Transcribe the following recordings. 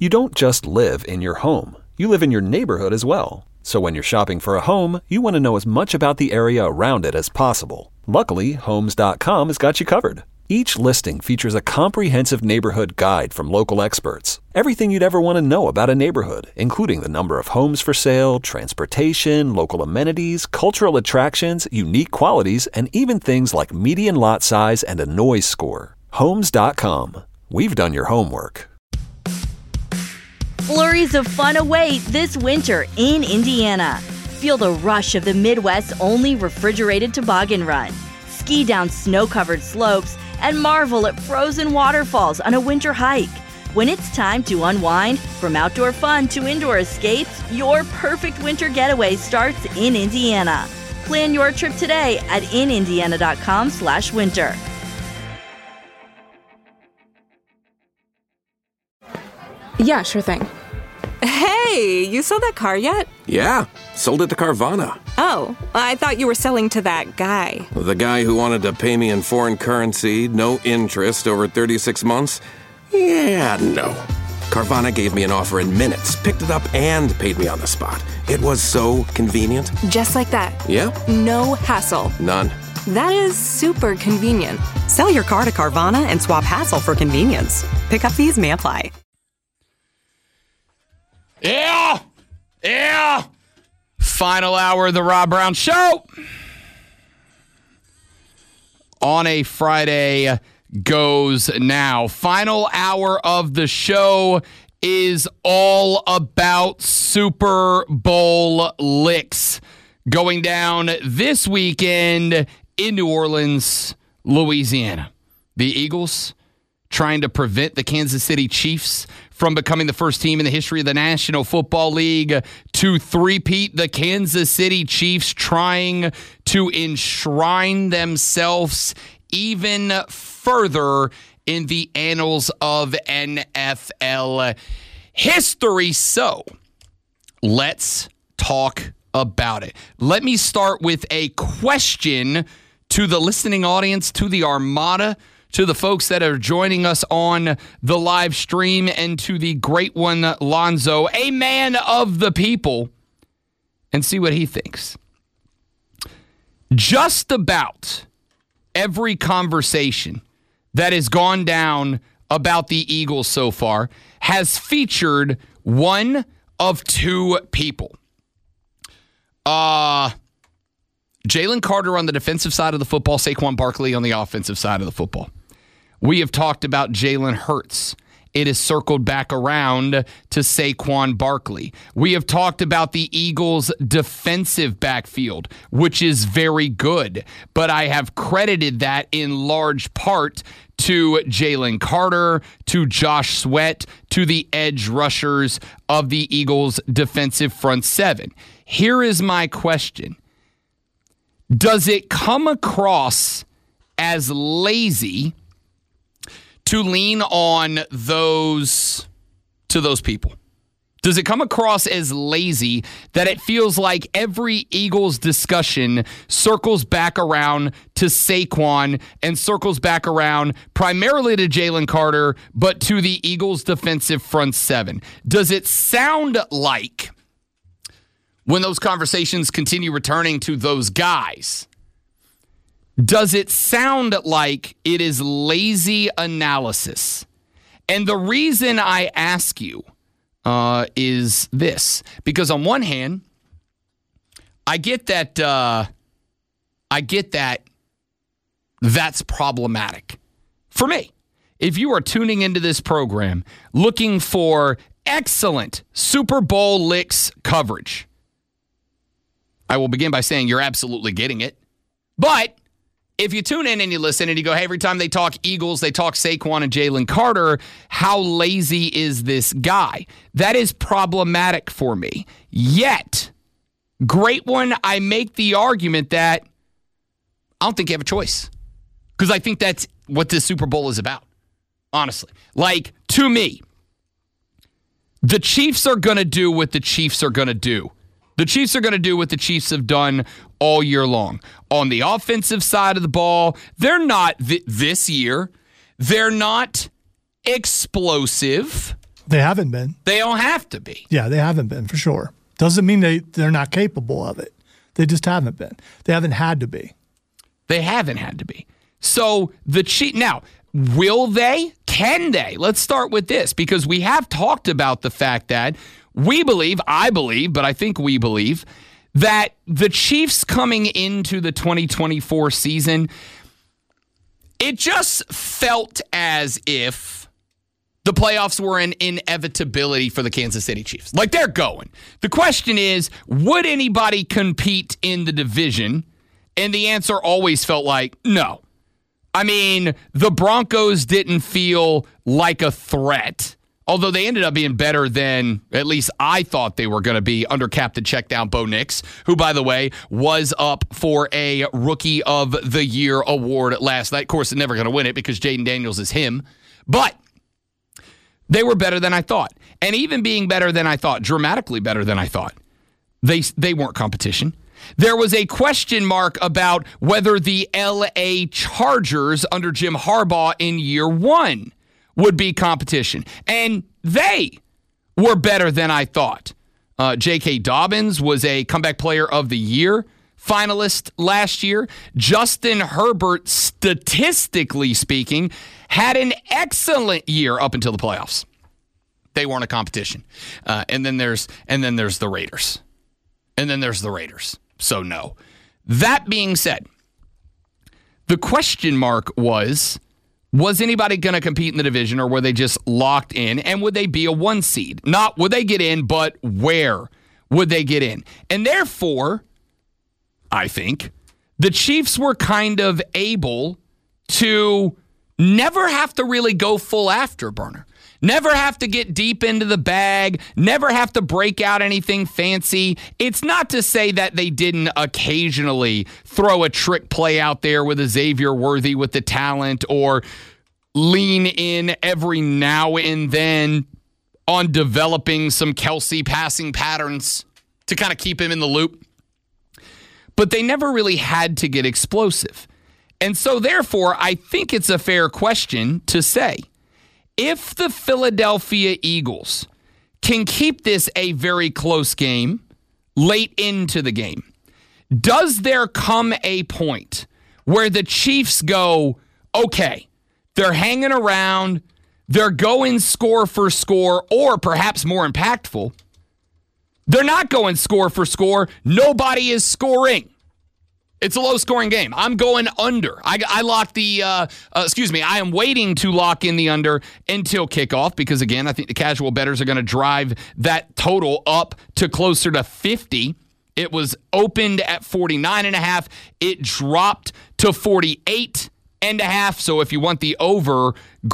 You don't just live in your home. You live in your neighborhood as well. So when you're shopping for a home, you want to know as much about the area around it as possible. Luckily, Homes.com has got you covered. Each listing features a comprehensive neighborhood guide from local experts. Everything you'd ever want to know about a neighborhood, including the number of homes for sale, transportation, local amenities, cultural attractions, unique qualities, and even things like median lot size and a noise score. Homes.com. We've done your homework. Flurries of fun await this winter in Indiana. Feel the rush of the Midwest's only refrigerated toboggan run. Ski down snow-covered slopes and marvel at frozen waterfalls on a winter hike. When it's time to unwind, from outdoor fun to indoor escapes, your perfect winter getaway starts in Indiana. Plan your trip today at inindiana.com/winter. Yeah, sure thing. Hey, you sold that car yet? Yeah, sold it to Carvana. Oh, I thought you were selling to that guy. The guy who wanted to pay me in foreign currency, no interest, over 36 months? Yeah, no. Carvana gave me an offer in minutes, picked it up, and paid me on the spot. It was so convenient. Just like that. Yeah? No hassle. None. That is super convenient. Sell your car to Carvana and swap hassle for convenience. Pickup fees may apply. Yeah! Final hour of the Rob Brown Show. On a Friday goes now. Final hour of the show is all about Super Bowl licks going down this weekend in New Orleans, Louisiana. The Eagles trying to prevent the Kansas City Chiefs from becoming the first team in the history of the National Football League to three-peat. The Kansas City Chiefs trying to enshrine themselves even further in the annals of NFL history. So, let's talk about it. Let me start with a question to the listening audience, to the Armada, to the folks that are joining us on the live stream, and to the great one, Lonzo, a man of the people, and see what he thinks. Just about every conversation that has gone down about the Eagles so far has featured one of two people. Jalen Carter on the defensive side of the football, Saquon Barkley on the offensive side of the football. We have talked about Jalen Hurts. It is circled back around to Saquon Barkley. We have talked about the Eagles' defensive backfield, which is very good, but I have credited that in large part to Jalen Carter, to Josh Sweat, to the edge rushers of the Eagles' defensive front seven. Here is my question. Does it come across as lazy to lean on those people? Does it come across as lazy that it feels like every Eagles discussion circles back around to Saquon and circles back around primarily to Jalen Carter, but to the Eagles defensive front seven? Does it sound like, when those conversations continue returning to those guys, does it sound like it is lazy analysis? And the reason I ask you is this. Because on one hand, I get that that's problematic. For me, if you are tuning into this program looking for excellent Super Bowl licks coverage, I will begin by saying you're absolutely getting it. But if you tune in and you listen and you go, hey, every time they talk Eagles, they talk Saquon and Jalen Carter, how lazy is this guy? That is problematic for me. Yet, great one, I make the argument that I don't think you have a choice. Because I think that's what this Super Bowl is about, honestly. Like, to me, the Chiefs are going to do what the Chiefs are going to do. The Chiefs are going to do what the Chiefs have done all year long. On the offensive side of the ball, they're not this year. They're not explosive. They haven't been. They don't have to be. Yeah, they haven't been, for sure. Doesn't mean they're not capable of it. They just haven't been. They haven't had to be. They haven't had to be. So the Chiefs, now, will they? Can they? Let's start with this, because we have talked about the fact that I believe, but I think we believe, that the Chiefs coming into the 2024 season, it just felt as if the playoffs were an inevitability for the Kansas City Chiefs. Like, they're going. The question is, would anybody compete in the division? And the answer always felt like no. I mean, the Broncos didn't feel like a threat, although they ended up being better than at least I thought they were going to be under Captain Checkdown Bo Nix, who, by the way, was up for a Rookie of the Year award last night. Of course, they're never going to win it because Jaden Daniels is him. But they were better than I thought. And even being better than I thought, dramatically better than I thought, they weren't competition. There was a question mark about whether the LA Chargers under Jim Harbaugh in year one would be competition. And they were better than I thought. J.K. Dobbins was a comeback player of the year finalist last year. Justin Herbert, statistically speaking, had an excellent year up until the playoffs. They weren't a competition. And then there's the Raiders. And then there's the Raiders. So no. That being said, the question mark was anybody going to compete in the division, or were they just locked in? And would they be a 1 seed? Not would they get in, but where would they get in? And therefore, I think the Chiefs were kind of able to never have to really go full afterburner. Never have to get deep into the bag. Never have to break out anything fancy. It's not to say that they didn't occasionally throw a trick play out there with a Xavier Worthy with the talent, or lean in every now and then on developing some Kelsey passing patterns to kind of keep him in the loop. But they never really had to get explosive. And so therefore, I think it's a fair question to say, if the Philadelphia Eagles can keep this a very close game late into the game, does there come a point where the Chiefs go, okay, they're hanging around, they're going score for score, or perhaps more impactful, they're not going score for score, nobody is scoring. It's a low-scoring game. I'm going under. I locked the, I am waiting to lock in the under until kickoff because, again, I think the casual bettors are going to drive that total up to closer to 50. It was opened at 49.5. It dropped to 48.5. So if you want the over,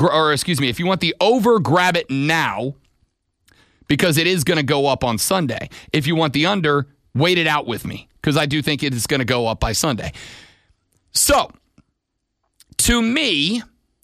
grab it now because it is going to go up on Sunday. If you want the under, wait it out with me, because I do think it is going to go up by Sunday. So, to me,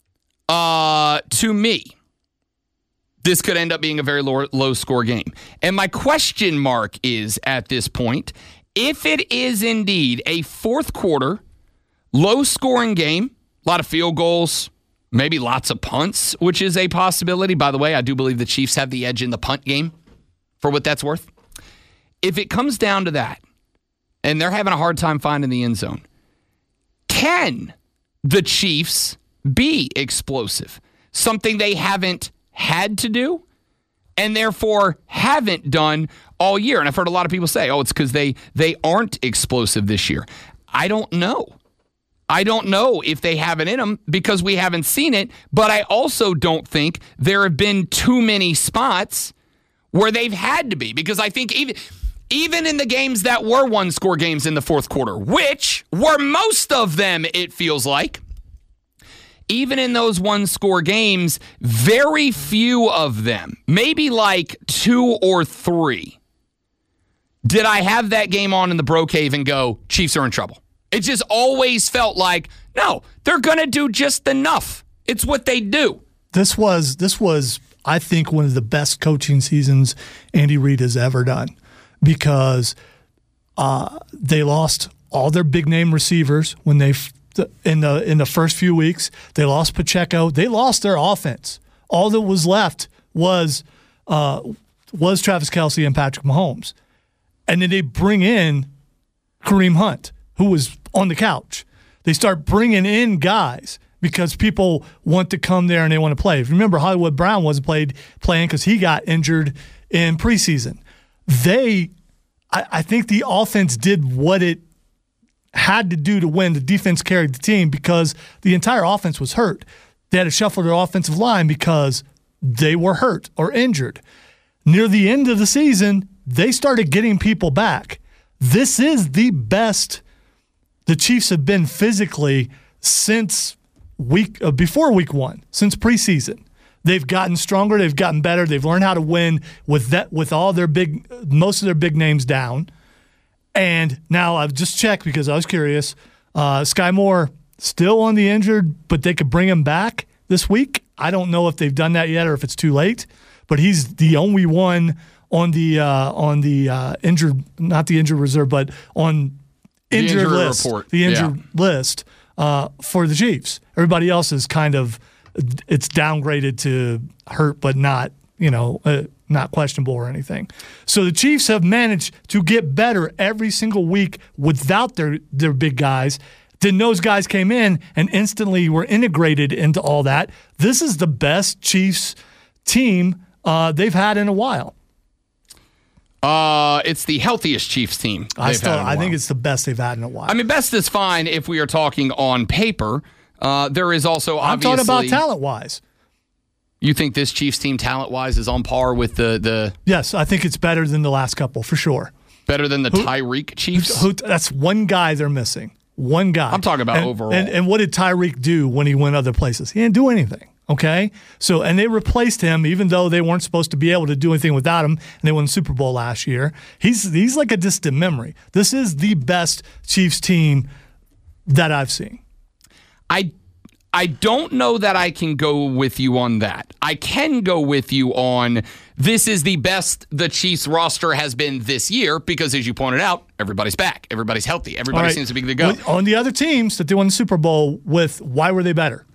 this could end up being a very low score game. And my question mark is, at this point, if it is indeed a fourth quarter, low scoring game, a lot of field goals, maybe lots of punts, which is a possibility. By the way, I do believe the Chiefs have the edge in the punt game, for what that's worth. If it comes down to that, and they're having a hard time finding the end zone, can the Chiefs be explosive? Something they haven't had to do and therefore haven't done all year. And I've heard a lot of people say, it's because they aren't explosive this year. I don't know. I don't know if they have it in them because we haven't seen it, but I also don't think there have been too many spots where they've had to be, because I think even in the games that were one-score games in the fourth quarter, which were most of them, it feels like, even in those one-score games, very few of them, maybe like 2 or 3, did I have that game on in the Bro Cave and go, Chiefs are in trouble. It just always felt like, no, they're going to do just enough. It's what they do. This was, I think, one of the best coaching seasons Andy Reid has ever done, because they lost all their big-name receivers when they in the first few weeks. They lost Pacheco. They lost their offense. All that was left was was Travis Kelce and Patrick Mahomes. And then they bring in Kareem Hunt, who was on the couch. They start bringing in guys because people want to come there and they want to play. If you remember, Hollywood Brown wasn't playing because he got injured in preseason. I think the offense did what it had to do to win. The defense carried the team because the entire offense was hurt. They had to shuffle their offensive line because they were hurt or injured. Near the end of the season, they started getting people back. This is the best the Chiefs have been physically since before week 1, since preseason. They've gotten stronger. They've gotten better. They've learned how to win with all their most of their big names down. And now I've just checked because I was curious. Sky Moore still on the injured, but they could bring him back this week. I don't know if they've done that yet or if it's too late. But he's the only one on the injured, not the injured reserve, but on injured list, report. The injured list for the Chiefs. Everybody else is it's downgraded to hurt, but not not questionable or anything. So the Chiefs have managed to get better every single week without their big guys. Then those guys came in and instantly were integrated into all that. This is the best Chiefs team they've had in a while. It's the healthiest Chiefs team. I think it's the best they've had in a while. I mean, best is fine if we are talking on paper. There is also obviously. I'm talking about talent-wise. You think this Chiefs team talent-wise is on par with the? Yes, I think it's better than the last couple for sure. Better than the Tyreek Chiefs. That's one guy they're missing. One guy. I'm talking about overall. And what did Tyreek do when he went other places? He didn't do anything. Okay? So, and they replaced him even though they weren't supposed to be able to do anything without him, and they won the Super Bowl last year. He's like a distant memory. This is the best Chiefs team that I've seen. I don't know that I can go with you on that. I can go with you on this is the best the Chiefs roster has been this year because, as you pointed out, everybody's back. Everybody's healthy. Everybody seems to be good to go. On the other teams that they won the Super Bowl with, why were they better?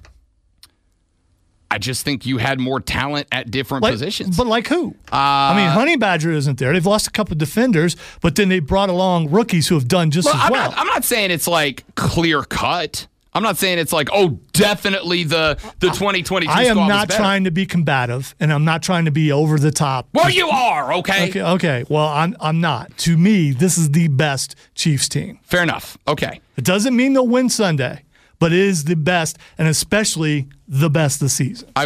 I just think you had more talent at different positions. But like who? Honey Badger isn't there. They've lost a couple of defenders, but then they brought along rookies who have done just as well. I'm not saying it's like clear cut. I'm not saying it's like, definitely the 2022 squad I am not better. trying to be combative, and I'm not trying to be over the top. Well, you are, okay? Okay. Well, I'm not. To me, this is the best Chiefs team. Fair enough. Okay. It doesn't mean they'll win Sunday, but it is the best, and especially the best this season. I'll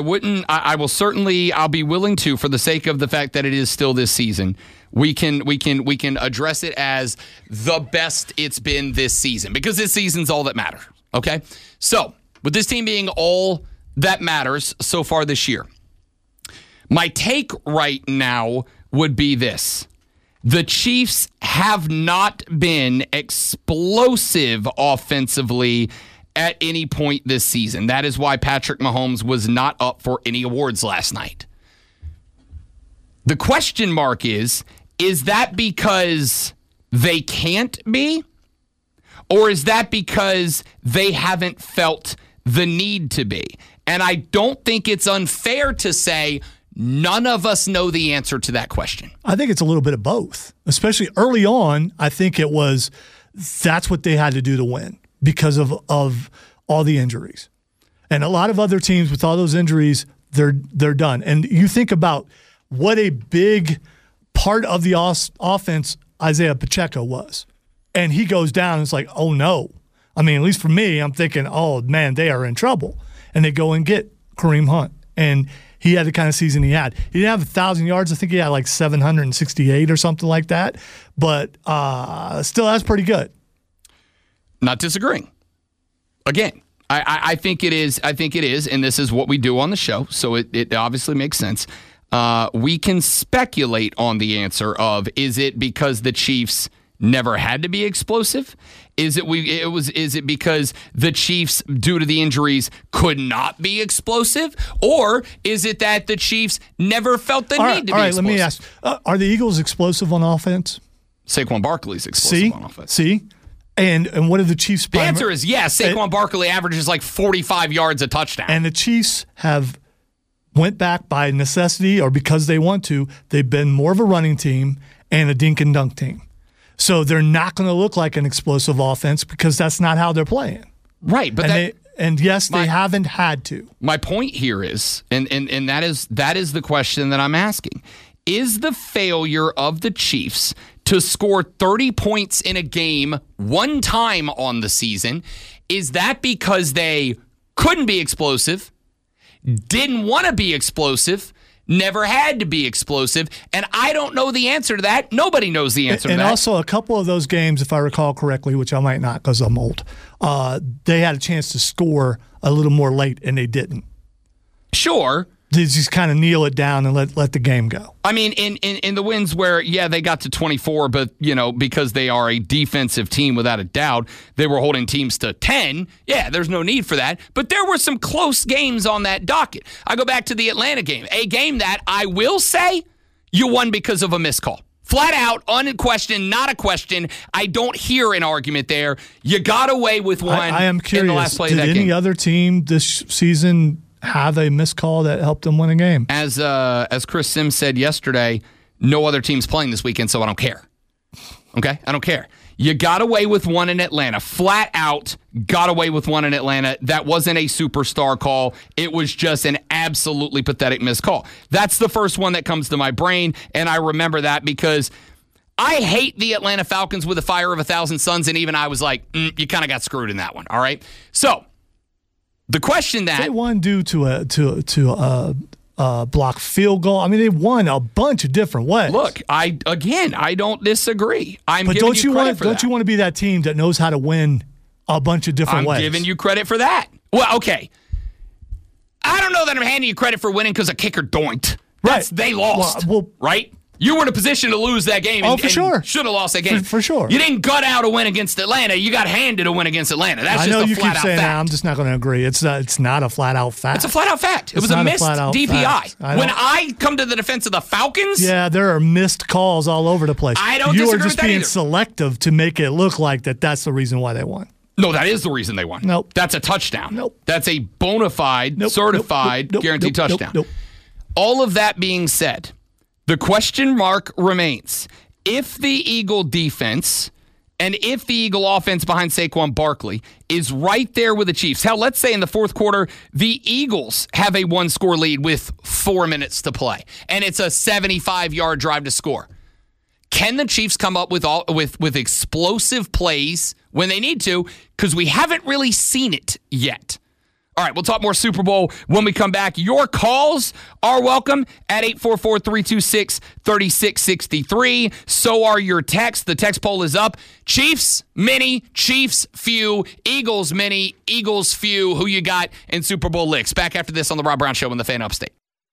be willing to, for the sake of the fact that it is still this season, we can address it as the best it's been this season, because this season's all that matters. Okay? So, with this team being all that matters so far this year, my take right now would be this. The Chiefs have not been explosive offensively at any point this season. That is why Patrick Mahomes was not up for any awards last night. The question mark is that because they can't be? Or is that because they haven't felt the need to be? And I don't think it's unfair to say none of us know the answer to that question. I think it's a little bit of both. Especially early on, I think that's what they had to do to win because of all the injuries. And a lot of other teams with all those injuries, they're done. And you think about what a big part of the offense Isaiah Pacheco was. And he goes down, and it's like, oh, no. I mean, at least for me, I'm thinking, oh, man, they are in trouble. And they go and get Kareem Hunt. And he had the kind of season he had. He didn't have 1,000 yards. I think he had like 768 or something like that. But still, that's pretty good. Not disagreeing. Again, I think it is. I think it is, and this is what we do on the show, so it obviously makes sense. We can speculate on the answer of, is it because the Chiefs never had to be explosive? Is it because the Chiefs, due to the injuries, could not be explosive? Or is it that the Chiefs never felt the need to be explosive? All right, let me ask. Are the Eagles explosive on offense? Saquon Barkley's explosive on offense. See? And what are the Chiefs? The answer is yes. Saquon Barkley averages like 45 yards a touchdown. And the Chiefs have went back by necessity or because they want to. They've been more of a running team and a dink and dunk team. So they're not going to look like an explosive offense because that's not how they're playing. Right, but they haven't had to. My point here is, and that is the question that I'm asking. Is the failure of the Chiefs to score 30 points in a game one time on the season, is that because they couldn't be explosive, didn't want to be explosive, never had to be explosive? And I don't know the answer to that. Nobody knows the answer to that. And also a couple of those games, if I recall correctly, which I might not because I'm old, they had a chance to score a little more late and they didn't. Sure. They just kind of kneel it down and let the game go. I mean, in the wins where, they got to 24, but, because they are a defensive team without a doubt, they were holding teams to 10. Yeah, there's no need for that. But there were some close games on that docket. I go back to the Atlanta game, a game that I will say you won because of a missed call. Flat out, unquestioned, not a question. I don't hear an argument there. You got away with one. I am curious, in the last play of that did any game. other team this season have a missed call that helped them win a game? As Chris Sims said yesterday, no other team's playing this weekend, so I don't care. Okay? I don't care. You got away with one in Atlanta. Flat out got away with one in Atlanta. That wasn't a superstar call. It was just an absolutely pathetic missed call. That's the first one that comes to my brain, and I remember that because I hate the Atlanta Falcons with a fire of 1,000 suns, and even I was like, you kind of got screwed in that one, all right? So, the question that they won due to a blocked field goal. I mean, they won a bunch of different ways. Look, I don't disagree. But don't you want to be that team that knows how to win a bunch of different ways? I'm giving you credit for that. Well, okay. I don't know that I'm handing you credit for winning because a kicker doinked. They lost, right? You were in a position to lose that game and sure. should have lost that game. For sure. You didn't gut out a win against Atlanta. You got handed a win against Atlanta. That's I just know a you flat keep out saying fact. that. I'm just not going to agree. It's not a flat-out fact. It's a flat-out fact. It was a missed DPI. When I come to the defense of the Falcons... Yeah, there are missed calls all over the place. I don't disagree with that. You are just being selective to make it look like that's the reason why they won. No, that is the reason they won. Nope. That's a touchdown. Nope. That's a bona fide, certified, guaranteed touchdown. Nope. All of that being said, the question mark remains. If the Eagle defense and if the Eagle offense behind Saquon Barkley is right there with the Chiefs, hell, let's say in the fourth quarter, the Eagles have a one-score lead with 4 minutes to play, and it's a 75-yard drive to score. Can the Chiefs come up with explosive plays when they need to? Because we haven't really seen it yet. All right, we'll talk more Super Bowl when we come back. Your calls are welcome at 844-326-3663. So are your texts. The text poll is up. Chiefs, many. Chiefs, few. Eagles, many. Eagles, few. Who you got in Super Bowl licks? Back after this on The Rob Brown Show in the Fan Upstate.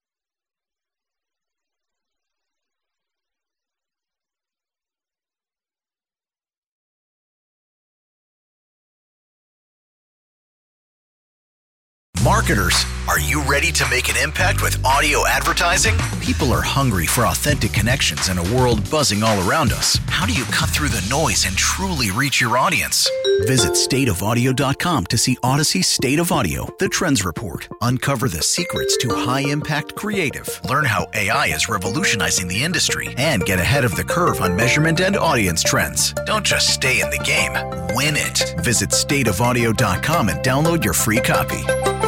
Marketers, are you ready to make an impact with audio advertising? People are hungry for authentic connections in a world buzzing all around us. How do you cut through the noise and truly reach your audience? Visit stateofaudio.com to see Odyssey's State of Audio, the Trends Report. Uncover the secrets to high-impact creative. Learn how AI is revolutionizing the industry and get ahead of the curve on measurement and audience trends. Don't just stay in the game, win it. Visit stateofaudio.com and download your free copy.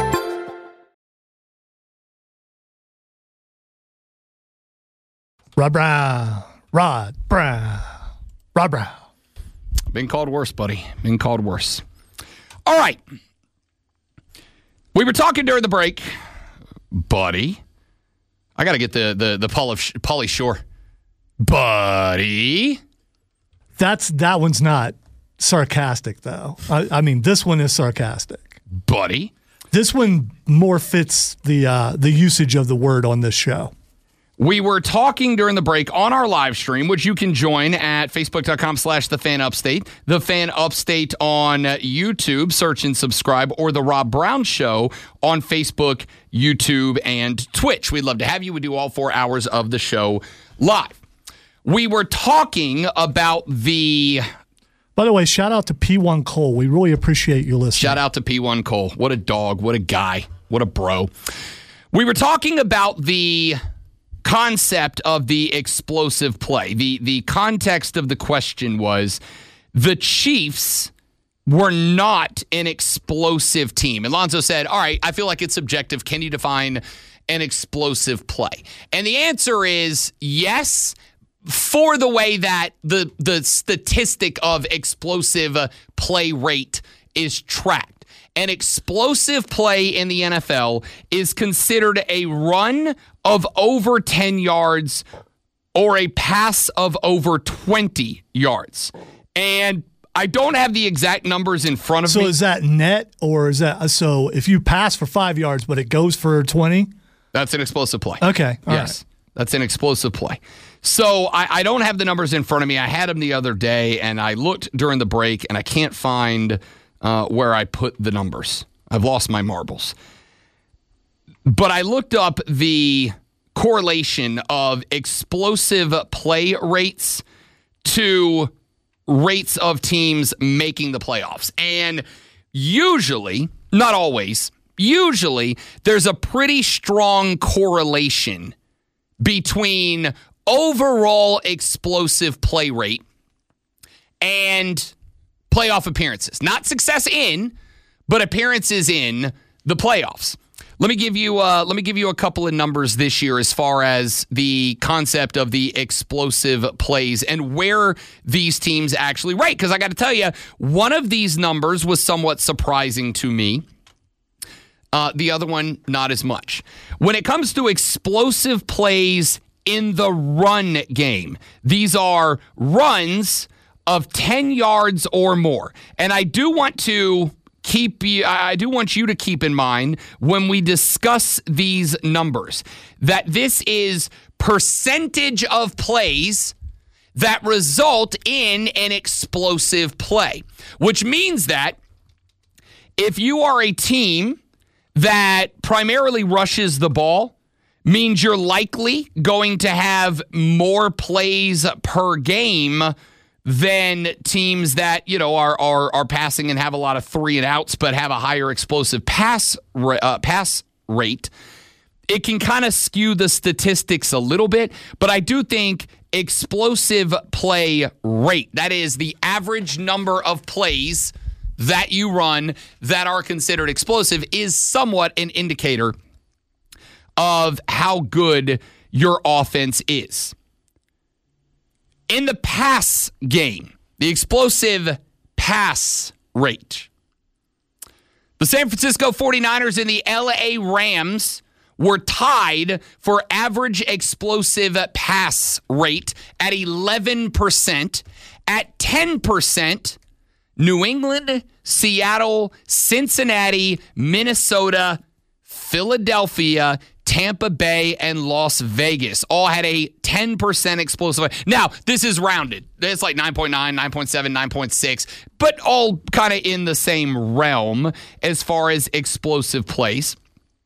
Rod Brown. Been called worse, buddy. Been called worse. All right. We were talking during the break, buddy. I got to get the Pauly Shore. Buddy. That one's not sarcastic, though. I mean, this one is sarcastic. Buddy. This one more fits the usage of the word on this show. We were talking during the break on our live stream, which you can join at facebook.com/thefanupstate, The Fan Upstate on YouTube, search and subscribe, or The Rob Brown Show on Facebook, YouTube, and Twitch. We'd love to have you. We do all 4 hours of the show live. We were talking about the... By the way, shout out to P1 Cole. We really appreciate you listening. Shout out to P1 Cole. What a dog. What a guy. What a bro. We were talking about the concept of the explosive play. The context of the question was the Chiefs were not an explosive team. And Lonzo said, all right, I feel like it's subjective. Can you define an explosive play? And the answer is yes, for the way that the statistic of explosive play rate is tracked. An explosive play in the NFL is considered a run of over 10 yards or a pass of over 20 yards. And I don't have the exact numbers in front of me. So is that net, or is that so if you pass for 5 yards but it goes for 20? That's an explosive play. Okay. Yes. Right. That's an explosive play. So I don't have the numbers in front of me. I had them the other day, and I looked during the break, and I can't find where I put the numbers. I've lost my marbles. But I looked up the correlation of explosive play rates to rates of teams making the playoffs. And usually, not always, usually there's a pretty strong correlation between overall explosive play rate and playoff appearances. Not success in, but appearances in the playoffs. Let me give you a couple of numbers this year as far as the concept of the explosive plays and where these teams actually rate. Because I got to tell you, one of these numbers was somewhat surprising to me. The other one, not as much. When it comes to explosive plays in the run game, these are runs of 10 yards or more. And I do want you to keep in mind when we discuss these numbers that this is percentage of plays that result in an explosive play, which means that if you are a team that primarily rushes the ball, means you're likely going to have more plays per game than teams that, are passing and have a lot of 3 and outs, but have a higher explosive pass rate. It can kind of skew the statistics a little bit, but I do think explosive play rate, that is the average number of plays that you run that are considered explosive, is somewhat an indicator of how good your offense is. In the pass game, the explosive pass rate, the San Francisco 49ers and the LA Rams were tied for average explosive pass rate at 11%. At 10%, New England, Seattle, Cincinnati, Minnesota, Philadelphia, Tampa Bay, and Las Vegas all had a 10% explosive. Now, this is rounded. It's like 9.9, 9.7, 9.6, but all kind of in the same realm as far as explosive plays.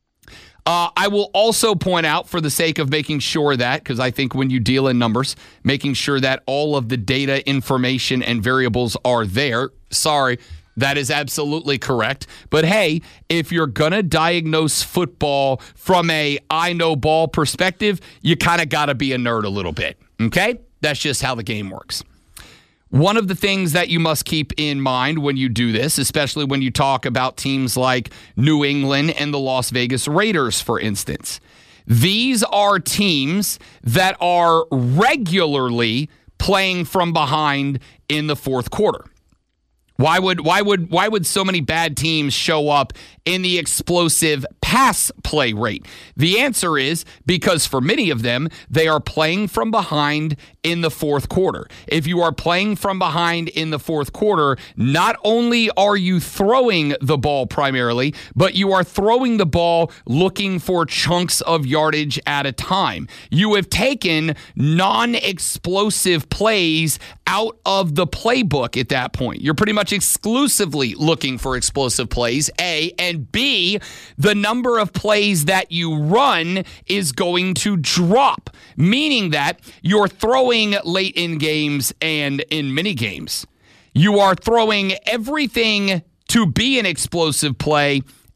I will also point out, for the sake of making sure that, because I think when you deal in numbers, making sure that all of the data, information, and variables are there. Sorry, that is absolutely correct. But hey, if you're going to diagnose football from a I know ball perspective, you kind of got to be a nerd a little bit. Okay? That's just how the game works. One of the things that you must keep in mind when you do this, especially when you talk about teams like New England and the Las Vegas Raiders, for instance, these are teams that are regularly playing from behind in the fourth quarter. Why would so many bad teams show up in the explosive pass play rate? The answer is because for many of them, they are playing from behind in the fourth quarter. If you are playing from behind in the fourth quarter, not only are you throwing the ball primarily, but you are throwing the ball looking for chunks of yardage at a time. You have taken non-explosive plays out of the playbook at that point. You're pretty much exclusively looking for explosive plays, A, and B, the number of plays that you run is going to drop, meaning that you're throwing late in games and in mini games. You are throwing everything to be an explosive play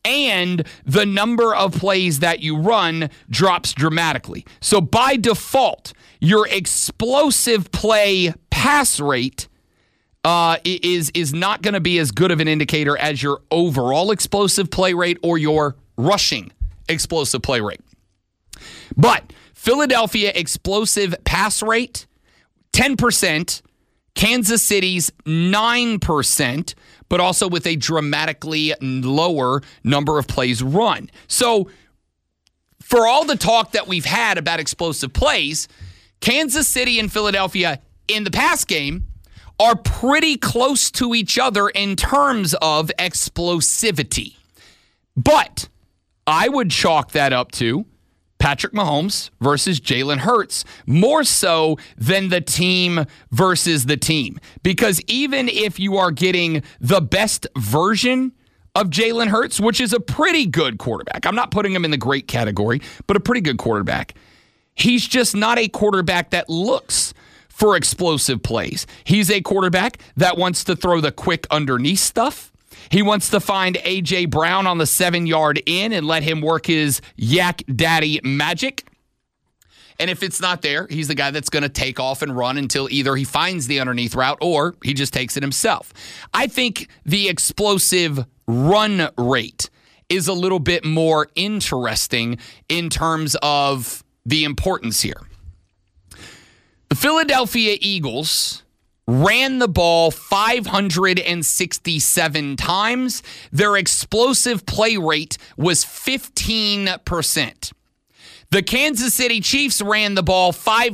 and the number of plays that you run drops dramatically. So by default, your explosive play pass rate is not going to be as good of an indicator as your overall explosive play rate or your rushing explosive play rate. But Philadelphia explosive pass rate, 10%, Kansas City's 9%, but also with a dramatically lower number of plays run. So for all the talk that we've had about explosive plays, Kansas City and Philadelphia in the pass game are pretty close to each other in terms of explosivity. But I would chalk that up to Patrick Mahomes versus Jalen Hurts, more so than the team versus the team. Because even if you are getting the best version of Jalen Hurts, which is a pretty good quarterback, I'm not putting him in the great category, but a pretty good quarterback, he's just not a quarterback that looks for explosive plays. He's a quarterback that wants to throw the quick underneath stuff. He wants to find A.J. Brown on the 7-yard in and let him work his yak daddy magic. And if it's not there, he's the guy that's going to take off and run until either he finds the underneath route or he just takes it himself. I think the explosive run rate is a little bit more interesting in terms of the importance here. The Philadelphia Eagles ran the ball 567 times. Their explosive play rate was 15%. The Kansas City Chiefs ran the ball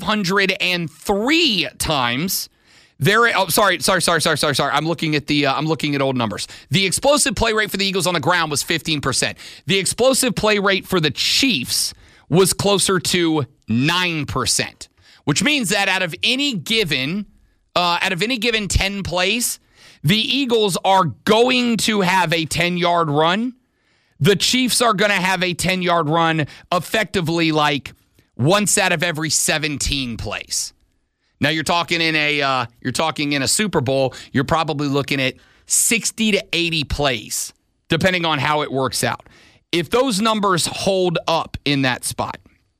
503 times. Sorry. I'm looking at old numbers. The explosive play rate for the Eagles on the ground was 15%. The explosive play rate for the Chiefs was closer to 9%, which means that out of any given 10 plays, the Eagles are going to have a 10-yard run. The Chiefs are going to have a 10-yard run effectively like once out of every 17 plays. Now you're talking in a Super Bowl, you're probably looking at 60 to 80 plays, depending on how it works out. If those numbers hold up in that spot,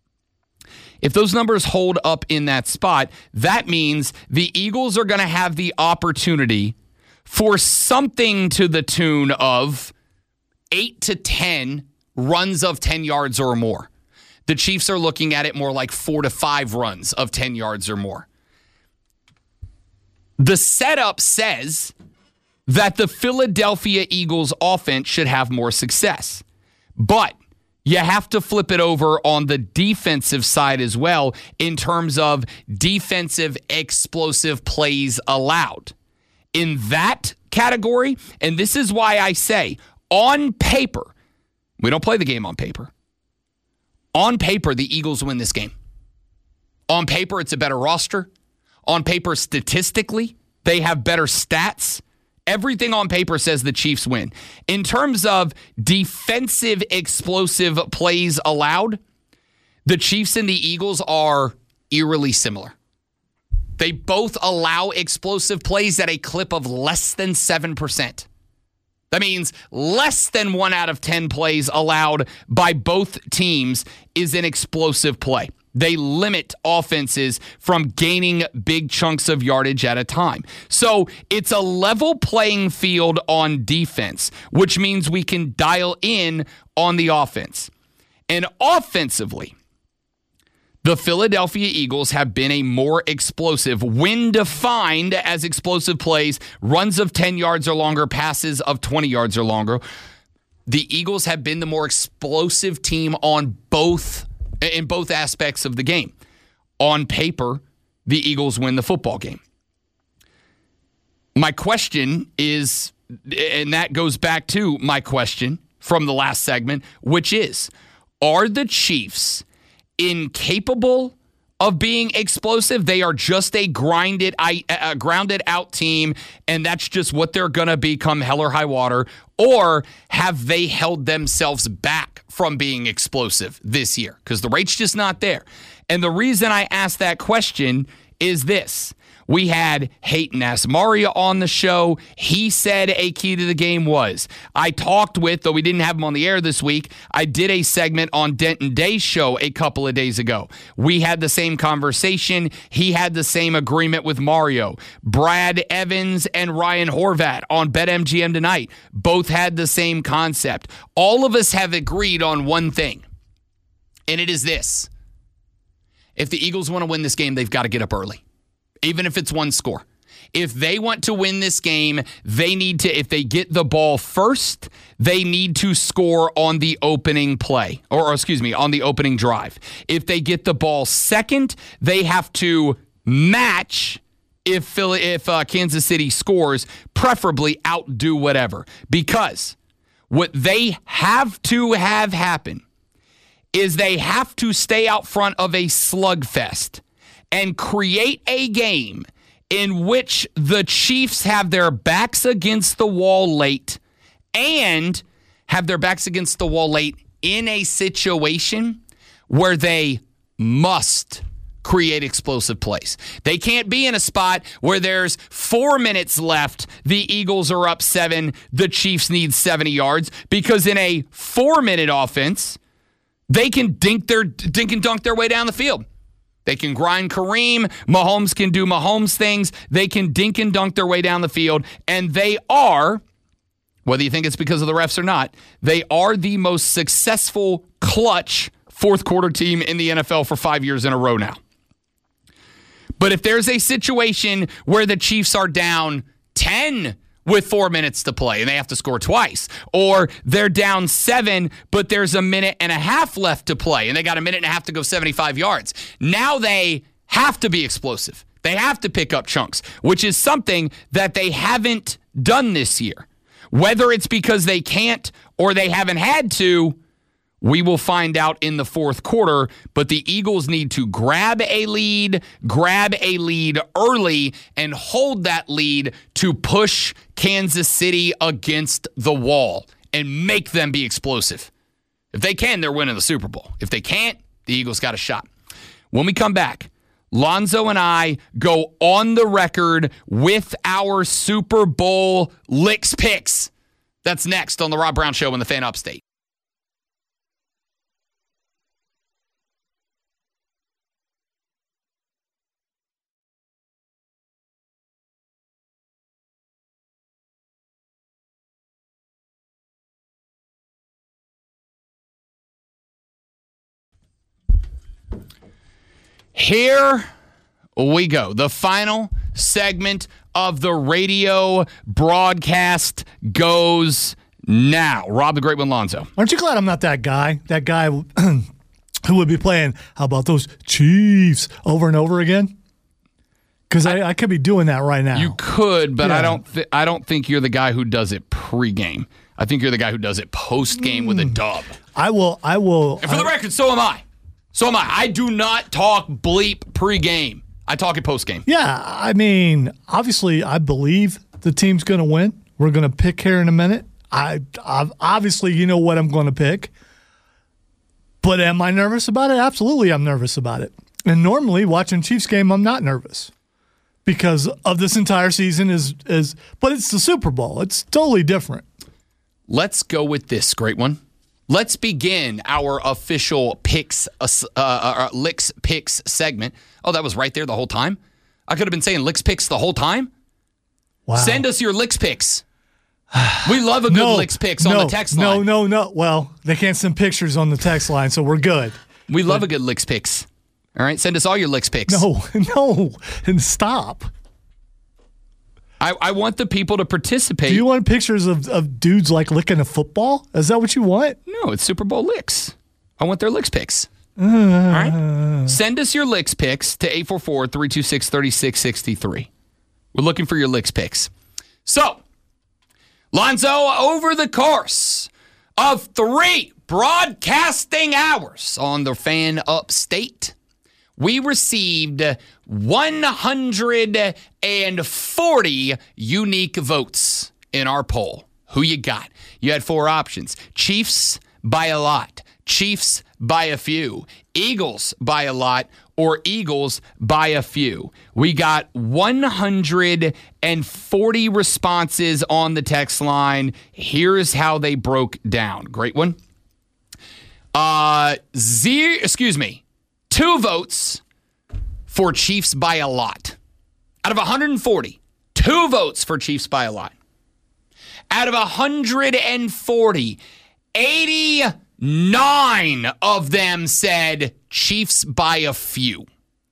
that means the Eagles are going to have the opportunity for something to the tune of 8 to 10 runs of 10 yards or more. The Chiefs are looking at it more like 4 to 5 runs of 10 yards or more. The setup says that the Philadelphia Eagles offense should have more success. But you have to flip it over on the defensive side as well in terms of defensive explosive plays allowed. In that category, and this is why I say, on paper, we don't play the game on paper. On paper, the Eagles win this game. On paper, it's a better roster. On paper, statistically, they have better stats. Everything on paper says the Chiefs win. In terms of defensive explosive plays allowed, the Chiefs and the Eagles are eerily similar. They both allow explosive plays at a clip of less than 7%. That means less than 1 out of 10 plays allowed by both teams is an explosive play. They limit offenses from gaining big chunks of yardage at a time. So it's a level playing field on defense, which means we can dial in on the offense. And offensively, the Philadelphia Eagles have been a more explosive, when defined as explosive plays, runs of 10 yards or longer, passes of 20 yards or longer. The Eagles have been the more explosive team in both aspects of the game. On paper, the Eagles win the football game. My question is, and that goes back to my question from the last segment, which is, are the Chiefs incapable of being explosive? They are just a grounded out team, and that's just what they're going to become, hell or high water. Or have they held themselves back from being explosive this year? Because the rate's just not there. And the reason I ask that question is this. We had Hayton Asmaria on the show. He said a key to the game was, I talked with, though we didn't have him on the air this week, I did a segment on Denton Day's show a couple of days ago. We had the same conversation. He had the same agreement with Mario. Brad Evans and Ryan Horvat on BetMGM tonight both had the same concept. All of us have agreed on one thing, and it is this. If the Eagles want to win this game, they've got to get up early, even if it's one score. If they want to win this game, they need to, if they get the ball first, they need to score on the opening play, or excuse me, on the opening drive. If they get the ball second, they have to match if Kansas City scores, preferably outdo whatever. Because what they have to have happen is they have to stay out front of a slugfest and create a game in which the Chiefs have their backs against the wall late and have their backs against the wall late in a situation where they must create explosive plays. They can't be in a spot where there's 4 minutes left, the Eagles are up 7, the Chiefs need 70 yards, because in a 4-minute offense, they can dink and dunk their way down the field. They can grind Kareem. Mahomes can do Mahomes things. They can dink and dunk their way down the field. And they are, whether you think it's because of the refs or not, they are the most successful clutch fourth quarter team in the NFL for 5 years in a row now. But if there's a situation where the Chiefs are down 10 with 4 minutes to play and they have to score twice, or they're down 7 but there's a minute and a half left to play and they got a minute and a half to go 75 yards, now they have to be explosive. They have to pick up chunks, which is something that they haven't done this year. Whether it's because they can't or they haven't had to, we will find out in the fourth quarter, but the Eagles need to grab a lead early, and hold that lead to push Kansas City against the wall and make them be explosive. If they can, they're winning the Super Bowl. If they can't, the Eagles got a shot. When we come back, Lonzo and I go on the record with our Super Bowl licks picks. That's next on The Rob Brown Show in the Fan Upstate. Here we go. The final segment of the radio broadcast goes now. Rob the Great One Lonzo. Aren't you glad I'm not that guy? That guy who would be playing, how about those Chiefs, over and over again? Because I could be doing that right now. You could, but yeah. I don't think you're the guy who does it pregame. I think you're the guy who does it postgame with a dub. I will. And for the record, so am I. I do not talk bleep pregame. I talk it postgame. Yeah, I mean, obviously, I believe the team's going to win. We're going to pick here in a minute. I obviously, you know what I'm going to pick. But am I nervous about it? Absolutely, I'm nervous about it. And normally, watching Chiefs game, I'm not nervous because of this entire season but it's the Super Bowl. It's totally different. Let's go with this, Great One. Let's begin our official picks, licks picks segment. Oh, that was right there the whole time? I could have been saying licks picks the whole time? Wow. Send us your licks picks. We love a good licks picks on the text line. No. Well, they can't send pictures on the text line, so we're good. We love a good licks picks. All right, send us all your licks picks. No, and stop. I want the people to participate. Do you want pictures of dudes like licking a football? Is that what you want? No, it's Super Bowl licks. I want their licks picks. All right? Send us your licks picks to 844-326-3663. We're looking for your licks picks. So, Lonzo, over the course of 3 broadcasting hours on the Fan Upstate, we received 140 unique votes in our poll. Who you got? You had 4 options. Chiefs by a lot. Chiefs by a few, Eagles by a lot, or Eagles by a few. We got 140 responses on the text line. Here's how they broke down. Great one. 2 votes for Chiefs by a lot. Out of 140, 2 votes for Chiefs by a lot. Out of 140, 89 of them said Chiefs by a few.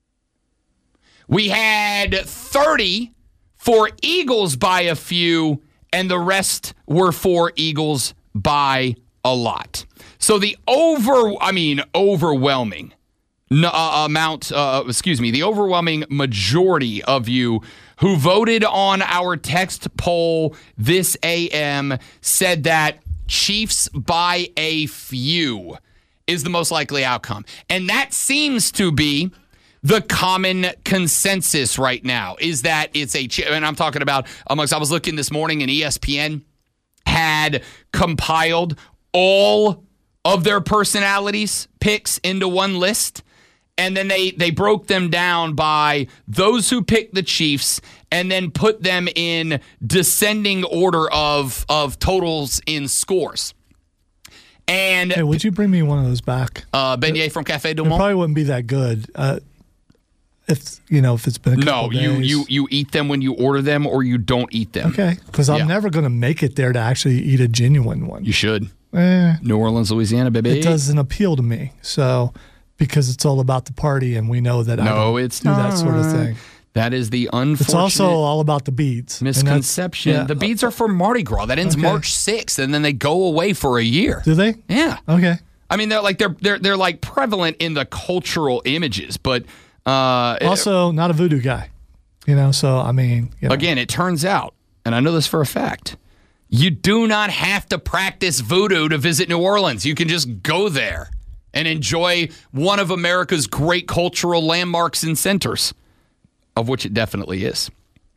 We had 30 for Eagles by a few, and the rest were for Eagles by a lot. So the overwhelming the overwhelming majority of you who voted on our text poll this AM said that Chiefs by a few is the most likely outcome. And that seems to be the common consensus right now, is that it's and I'm talking about amongst, I was looking this morning and ESPN had compiled all of their personalities picks into one list. And then they broke them down by those who picked the Chiefs and then put them in descending order of totals in scores. And hey, would you bring me one of those back? Beignet from Café Du Monde? It probably wouldn't be that good if it's been a couple days. you eat them when you order them, or you don't eat them. Okay, because I'm never going to make it there to actually eat a genuine one. You should. New Orleans, Louisiana, baby. It doesn't appeal to me. So... because it's all about the party, and we know that I don't do that sort of thing. That is the unfortunate... It's also all about the beads. Misconception. The beads are for Mardi Gras. That ends March 6th, and then they go away for a year. Do they? Yeah. Okay. I mean, they're like prevalent in the cultural images, but... also, not a voodoo guy. So, I mean... Again, it turns out, and I know this for a fact, you do not have to practice voodoo to visit New Orleans. You can just go there and enjoy one of America's great cultural landmarks and centers, of which it definitely is.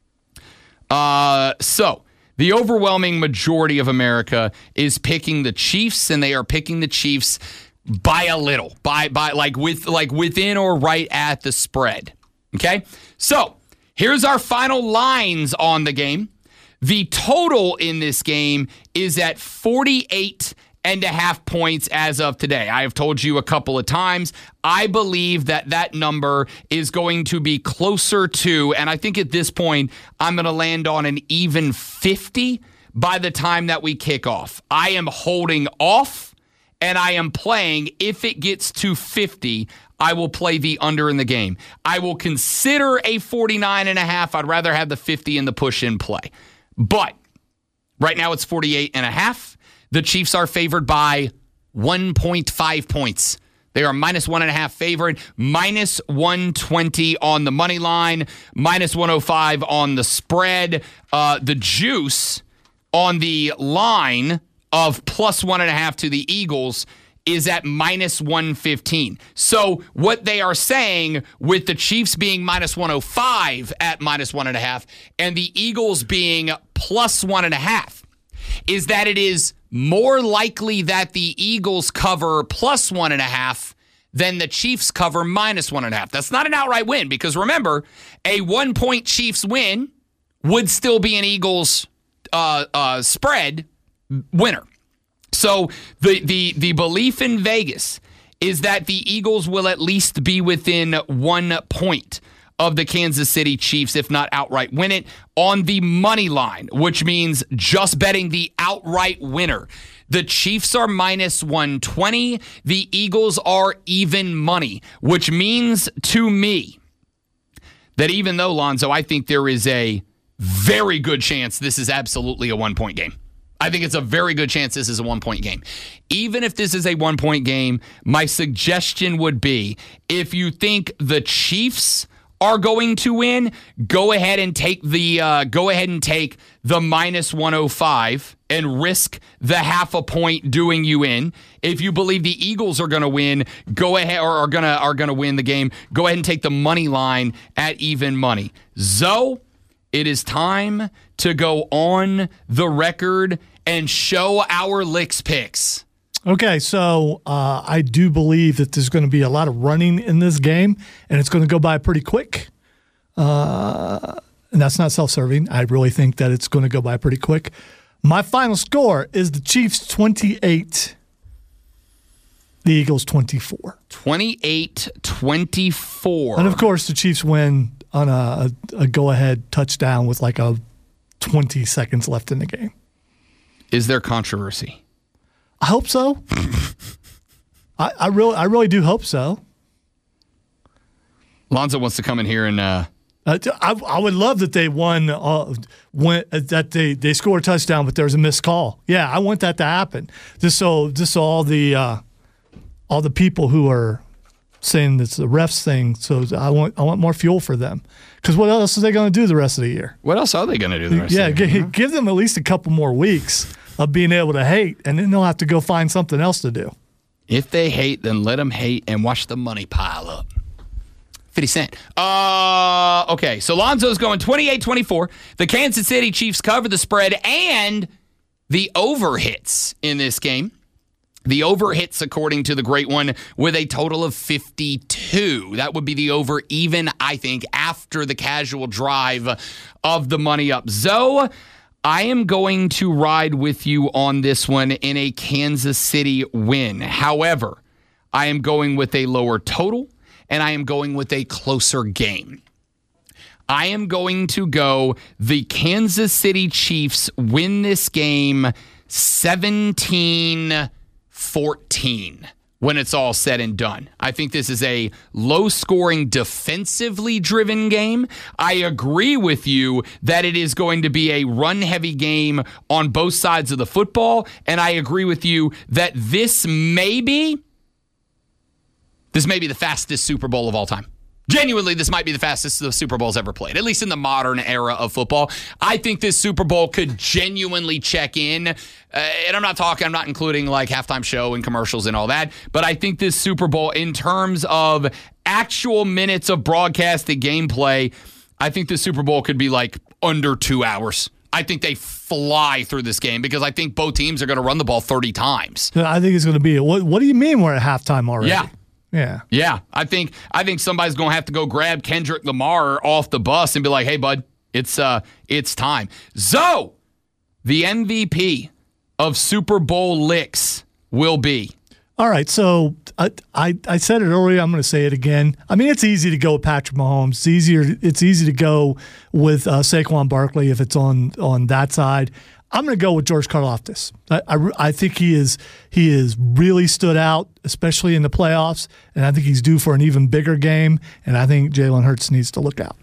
So, the overwhelming majority of America is picking the Chiefs, and they are picking the Chiefs by a little, by within or right at the spread. Okay? So, here's our final lines on the game. The total in this game is at 48.5 points as of today. I have told you a couple of times, I believe that number is going to be closer to, and I think at this point, I'm going to land on an even 50 by the time that we kick off. I am holding off, and I am playing, if it gets to 50, I will play the under in the game. I will consider a 49.5. I'd rather have the 50 in the push in play. But right now it's 48.5. The Chiefs are favored by 1.5 points. They are minus 1.5 favorite, minus 120 on the money line, minus 105 on the spread. The juice on the line of plus 1.5 to the Eagles is at minus 115. So what they are saying with the Chiefs being minus 105 at minus 1.5 and the Eagles being plus 1.5 is that it is more likely that the Eagles cover plus 1.5 than the Chiefs cover minus 1.5. That's not an outright win because remember, a 1-point Chiefs win would still be an Eagles spread winner. So the belief in Vegas is that the Eagles will at least be within 1 point of the Kansas City Chiefs, if not outright win it, on the money line, which means just betting the outright winner. The Chiefs are minus 120. The Eagles are even money, which means to me that even though, Lonzo, I think there is a very good chance this is absolutely a 1-point game. I think it's a very good chance this is a 1-point game. Even if this is a 1-point game, my suggestion would be if you think the Chiefs are going to win, go ahead and take the minus 105 and risk the 0.5 point doing you in. If you believe the Eagles are going to win, go ahead or are going to win the game, go ahead and take the money line at even money. Zoe, it is time to go on the record and show our licks picks. Okay, so I do believe that there's going to be a lot of running in this game, and it's going to go by pretty quick. And that's not self-serving. I really think that it's going to go by pretty quick. My final score is the Chiefs 28, the Eagles 24. 28-24. And, of course, the Chiefs win on a go-ahead touchdown with like 20 seconds left in the game. Is there controversy? I hope so. I really do hope so. Lonzo wants to come in here and I would love that they won. That they scored a touchdown, but there was a missed call. Yeah, I want that to happen. Just so all the people who are saying it's the refs thing. So I want more fuel for them. Because what else are they going to do the rest of the year? What else are they going to do the rest of the year? Give them at least a couple more weeks of being able to hate, and then they'll have to go find something else to do. If they hate, then let them hate and watch the money pile up. 50 Cent. Okay, so Lonzo's going 28-24. The Kansas City Chiefs cover the spread and the over hits in this game. The over hits, according to the Great One, with a total of 52. That would be the over even, I think, after the casual drive of the money up. Zoe, I am going to ride with you on this one in a Kansas City win. However, I am going with a lower total, and I am going with a closer game. I am going to go the Kansas City Chiefs win this game 17-14 when it's all said and done. I think this is a low-scoring, defensively driven game. I agree with you that it is going to be a run-heavy game on both sides of the football, and I agree with you that this may be the fastest Super Bowl of all time. Genuinely, this might be the fastest the Super Bowl's ever played, at least in the modern era of football. I think this Super Bowl could genuinely check in. And I'm not including like halftime show and commercials and all that, but I think this Super Bowl, in terms of actual minutes of broadcasted gameplay, I think this Super Bowl could be like under 2 hours. I think they fly through this game because I think both teams are going to run the ball 30 times. I think it's going to be, what do you mean we're at halftime already? Yeah. I think somebody's going to have to go grab Kendrick Lamar off the bus and be like, "Hey, bud, it's time." Zoe, the MVP of Super Bowl licks will be. All right, so I said it earlier. I'm going to say it again. I mean, it's easy to go with Patrick Mahomes. It's easy to go with Saquon Barkley if it's on that side. I'm going to go with George Karlaftis. I think he is really stood out, especially in the playoffs, and I think he's due for an even bigger game. And I think Jalen Hurts needs to look out.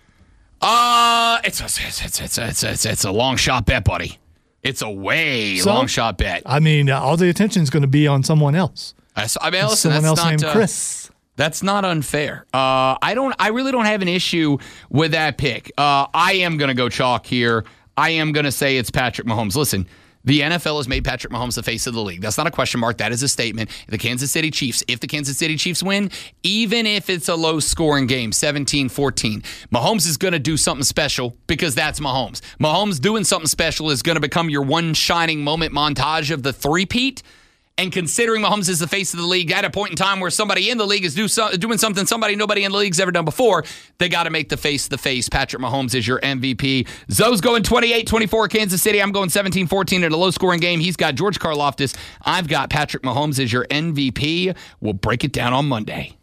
It's a long shot bet, buddy. It's a long shot bet. I mean, all the attention is going to be on someone else. Someone else named Chris. That's not unfair. I really don't have an issue with that pick. I am going to go chalk here. I am going to say it's Patrick Mahomes. Listen, the NFL has made Patrick Mahomes the face of the league. That's not a question mark. That is a statement. If the Kansas City Chiefs win, even if it's a low-scoring game, 17-14, Mahomes is going to do something special because that's Mahomes. Mahomes doing something special is going to become your one shining moment montage of the three-peat. And considering Mahomes is the face of the league at a point in time where somebody in the league is doing something nobody in the league's ever done before, they got to make the face the face. Patrick Mahomes is your MVP. Zoe's going 28-24 Kansas City. I'm going 17-14 in a low-scoring game. He's got George Karlaftis. I've got Patrick Mahomes as your MVP. We'll break it down on Monday.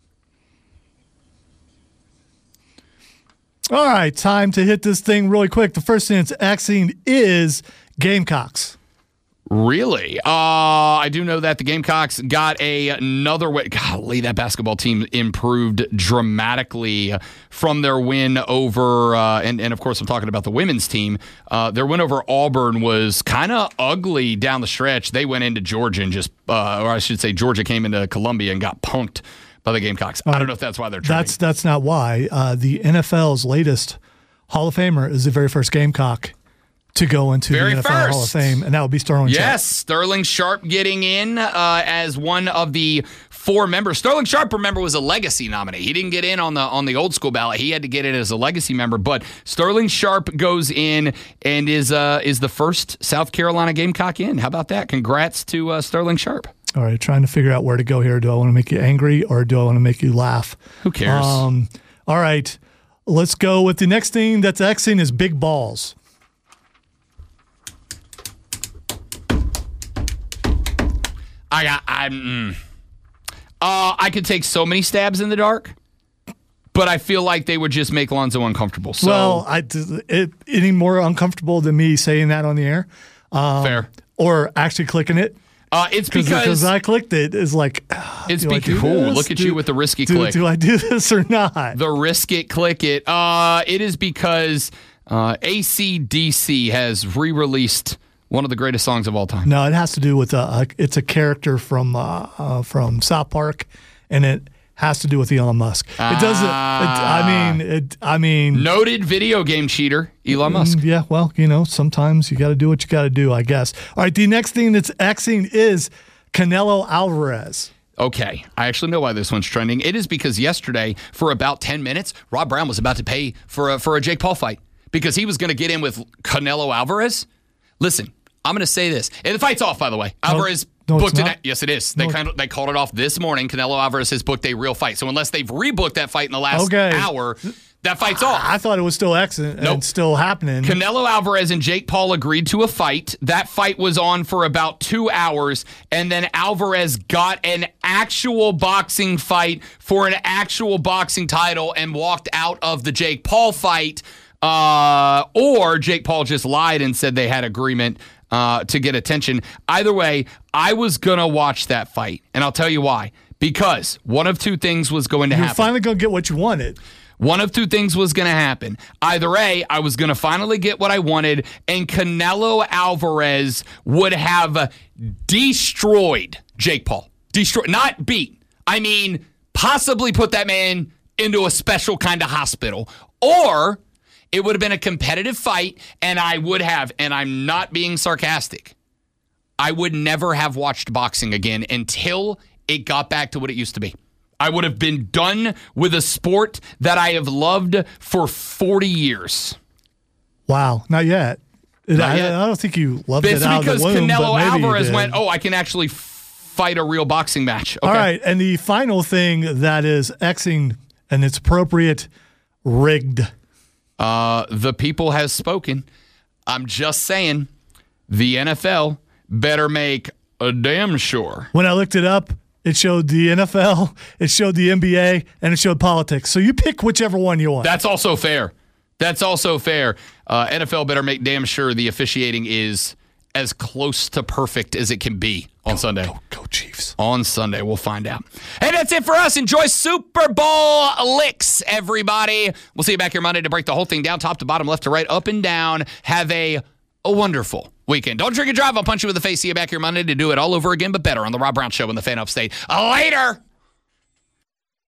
All right, time to hit this thing really quick. The first thing it's Xing is Gamecocks. Really? I do know that the Gamecocks got another way. Golly, that basketball team improved dramatically from their win over, and of course I'm talking about the women's team. Their win over Auburn was kind of ugly down the stretch. They went into Georgia and just, or I should say Georgia came into Columbia and got punked by the Gamecocks. I don't know if that's why they're trending. That's not why. The NFL's latest Hall of Famer is the very first Gamecock to go into the NFL Hall of Fame, and that would be Sterling Sharp. Yes, Sterling Sharp getting in as one of the 4 members. Sterling Sharp, remember, was a legacy nominee. He didn't get in on the old school ballot. He had to get in as a legacy member. But Sterling Sharp goes in and is the first South Carolina Gamecock in. How about that? Congrats to Sterling Sharp. All right, trying to figure out where to go here. Do I want to make you angry or do I want to make you laugh? Who cares? All right, let's go with the next thing that's Xing is big balls. I could take so many stabs in the dark, but I feel like they would just make Lonzo uncomfortable. So, well, any more uncomfortable than me saying that on the air? Fair. Or actually clicking it? It's because I clicked it. It's like, it's because look at you with the risky click. Do I do this or not? The risk it, click it. It is because AC/DC has re-released one of the greatest songs of all time. No, it has to do with it's a character from South Park, and it has to do with Elon Musk. It doesn't. I mean, noted video game cheater, Elon Musk. Yeah, well, sometimes you got to do what you got to do, I guess. All right, the next thing that's Xing is Canelo Alvarez. Okay, I actually know why this one's trending. It is because yesterday, for about 10 minutes, Rob Brown was about to pay for a Jake Paul fight because he was going to get in with Canelo Alvarez. Listen, I'm going to say this. And the fight's off, by the way. Alvarez booked it. Yes, it is. They called it off this morning. Canelo Alvarez has booked a real fight. So unless they've rebooked that fight in the last hour, that fight's off. I thought it was still and still happening. Canelo Alvarez and Jake Paul agreed to a fight. That fight was on for about 2 hours, and then Alvarez got an actual boxing fight for an actual boxing title and walked out of the Jake Paul fight. Or Jake Paul just lied and said they had agreement to get attention. Either way, I was going to watch that fight, and I'll tell you why. Because one of two things was going to happen. You're finally going to get what you wanted. One of two things was going to happen. Either A, I was going to finally get what I wanted, and Canelo Alvarez would have destroyed Jake Paul. Destroyed, not beat. I mean, possibly put that man into a special kind of hospital. Or it would have been a competitive fight, and I would have, and I'm not being sarcastic, I would never have watched boxing again until it got back to what it used to be. I would have been done with a sport that I have loved for 40 years. Wow, not yet. I don't think you loved it out of the womb. It's because Canelo Alvarez went, I can actually fight a real boxing match. Okay. All right, and the final thing that is Xing, and it's appropriate, rigged. The people has spoken. I'm just saying, the NFL better make a damn sure. When I looked it up, it showed the NFL, it showed the NBA, and it showed politics. So you pick whichever one you want. That's also fair. NFL better make damn sure the officiating is as close to perfect as it can be on Sunday. Go Chiefs. On Sunday, we'll find out. Hey, that's it for us. Enjoy Super Bowl licks, everybody. We'll see you back here Monday to break the whole thing down, top to bottom, left to right, up and down. Have a wonderful weekend. Don't drink and drive. I'll punch you in the face. See you back here Monday to do it all over again, but better on the Rob Brown Show in the Fan Upstate. Later.